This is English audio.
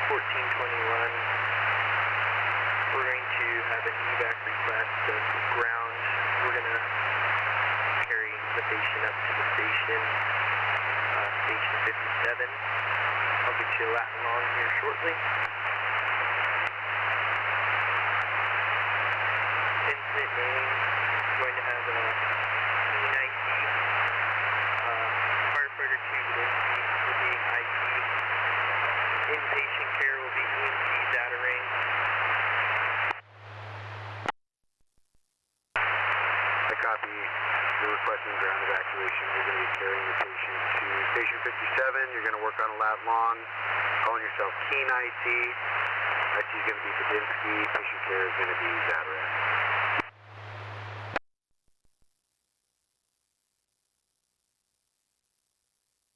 1421. We're going to have an evac request of ground. We're going to carry the patient up to the station, station 57. I'll get you a lat long here shortly. Incident name, going to have a E90. Firefighter 2 Valinsky will be IC. Inpatient care will be EMT Zatarang. I copy. You're requesting ground evacuation. You're going to be carrying the patient to station 57. You're going to work on a lat long. Calling yourself Keen IC. IC is going to be Vadinsky. Patient care is going to be Zatarang.